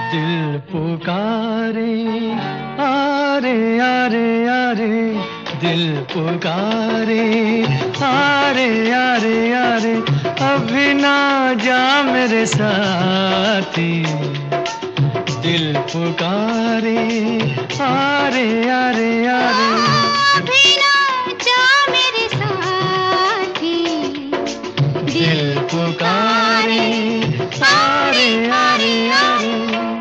दिल पुकारे, आरे आरे आरे, दिल पुकारे, आरे आरे आरे, अभी ना जा मेरे साथी। दिल पुकारे, आरे आरे आरे, अभी ना जा मेरे साथी। दिल पुकारे, आरे आरे आरे।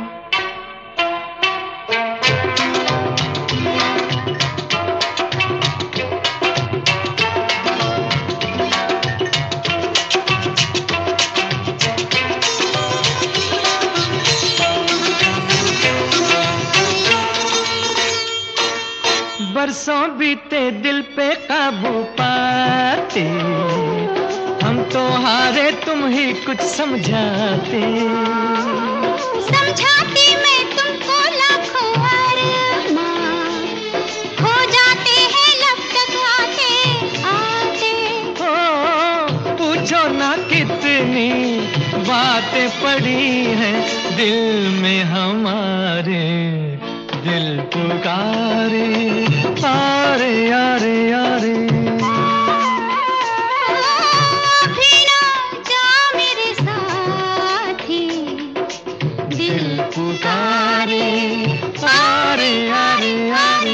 बरसों बीते दिल पे काबू पाते, हम तो हारे तुम ही कुछ समझाते। समझाती मैं तुमको लाखों अरमान, खो जाते हैं लब तक आते आते। हो पूछो ना कितनी बातें पड़ी हैं दिल में हमारे। दिल पुकारे, आरे आरे आरे, अभी ना जा मेरे साथी। दिल पुकारे, आरे आरे आरे।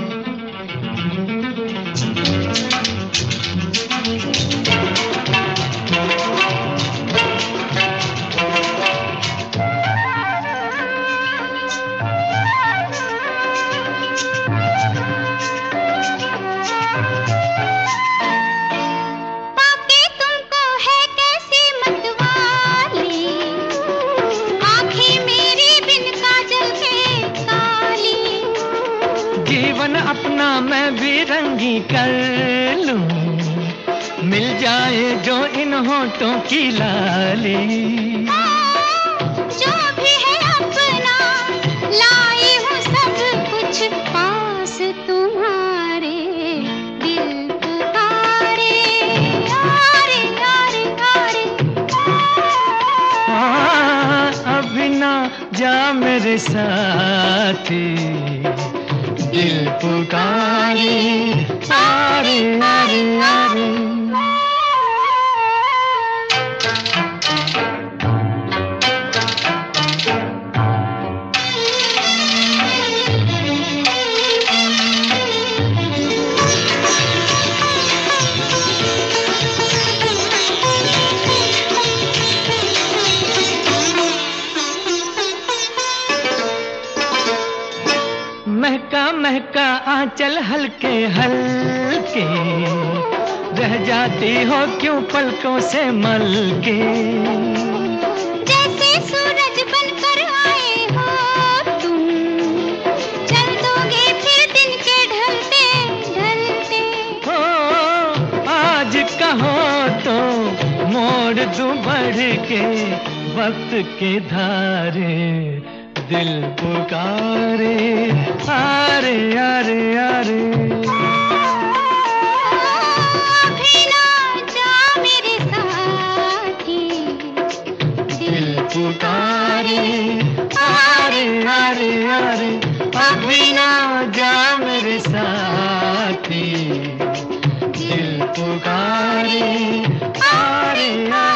पाके तुमको है कैसी मतवाली, आँखें मेरी बिन काजल के काली। जीवन अपना मैं भी रंगी कर लूं, मिल जाए जो इन होठों की लाली। जो भी है अपना लाई हूँ सब कुछ पास तुम्हारे। दिल पुकारे, आरे आरे आरे, हाँ, अभी ना जा मेरे साथी। दिल पुकारे, आरे आरे आरे। महका महका आंचल हल्के हल्के, रह जाती हो क्यों पलकों से मलके। जैसे सूरज बनकर आए हो तुम, चल दोगे फिर दिन के ढलते ढलते। हो आज कहो तो मोड़ दूं बढ़ के वक्त के धारे। दिल पुकारे, आरे आरे आरे, अभी ना जा मेरे साथी। दिल पुकारे, आरे आरे आरे, अभी ना जा मेरे साथी। दिल पुकारे, आरे आरे।